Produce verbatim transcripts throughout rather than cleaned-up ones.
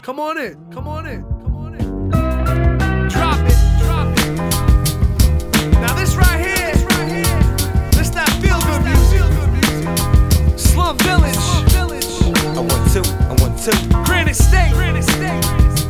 Come on in, come on in, come on in. Drop it, drop it. Now this right here, this, right here, this that feel good music. Slum Village. Slum Village. I want two, I want two. Granite State. Granite State.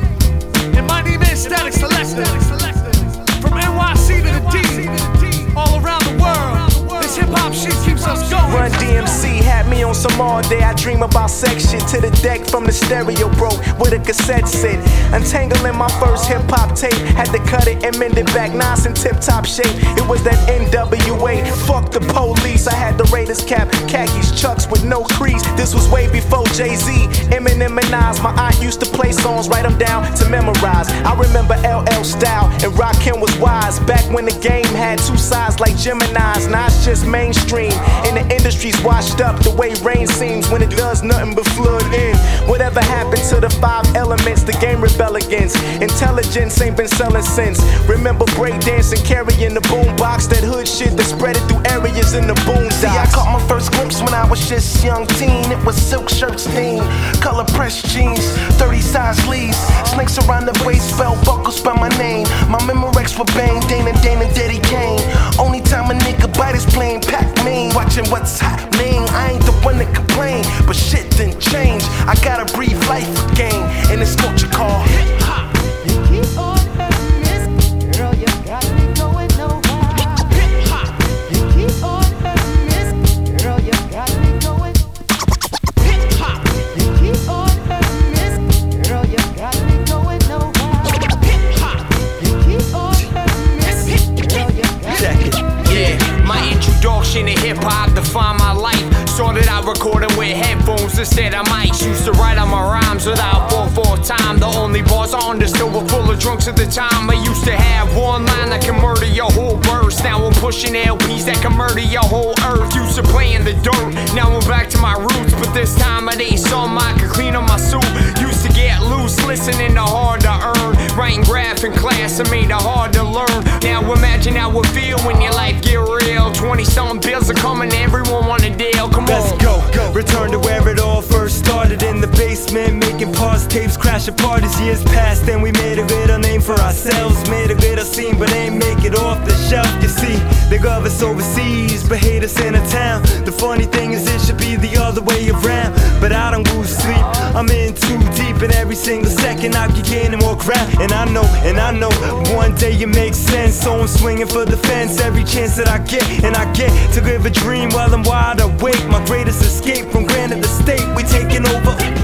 And my name is Static Selector. From N Y C to the D, all around the world. This hip hop shit keeps us going. Run D M C had me on some all day. I dream about sex shit to the deck from the stereo broke with a cassette sit. Untangling my first hip hop tape. Had to cut it and mend it back. Nice and tip top shape. It was that N W A. Fuck the police. I had the Raiders cap, khakis, chucks with no crease. This was way before Jay-Z, Eminem and Nas. My aunt used to play songs, write them down to memorize. I remember L L Style and Rakim was wise. Back when the game had two sides like Gemini's. Now it's just mainstream. And the industry's washed up the way rain seems when it does nothing but flood in. Whatever happened to the five elements the game rebel against? Intelligence ain't been selling since. Remember breakdancing, carrying the boombox, that hood shit that spread it through areas in the boondocks. See, I caught my first glimpse when I was just young teen. It was silk shirts, steam, color pressed jeans, thirty size sleeves, snakes around the waist, belt buckles by my name. My Memorex were bang, Dana, Dana, Daddy Kane. Only time a nigga bite is playing Pac-Man, watching what's happening. I ain't the one that complain, but shit didn't change. I gotta breathe life again in this culture called hip hop. You keep on hurting this, girl, you got me going nowhere. Hip hop. You keep on hurting this, girl, you got me going. Hip hop. You keep on hurting this, girl, you got me going nowhere. Hip hop. You keep on hurting this, girl, you got Check me. it. Yeah, my introduction to hip hop defined my life. Started out recording with headphones instead of mics. Used to write out my rhymes without four four time. The only bars I understood were full of drunks at the time. I used to have one line that can murder your whole verse. Now I'm pushing L Ps that can murder your whole earth. Used to play in the dirt, now I'm back to my roots. But this time it ain't something I could clean up my suit. Used to get loose, listening to hard to earn. Writing graph in class, it made it hard to learn. Now imagine how it feel when your life get real. Twenty something bills are coming, everyone want a deal. Come Let's on. go, go. Return to where it all first started, in the basement, making pause tapes crash apart as years passed. Then we made a greater name for ourselves, made a greater scene, but ain't make it off the shelf. You see, they love us overseas, but hate us in a town. The funny thing is it should be the other way around, but I don't lose sleep. I'm in too deep, and every single second I keep gaining more ground. And I know, and I know, one day it makes sense, so I'm swinging for the fence every chance that I get. And I get to live a dream while I'm wide awake. My greatest escape from Granite State, we taking over.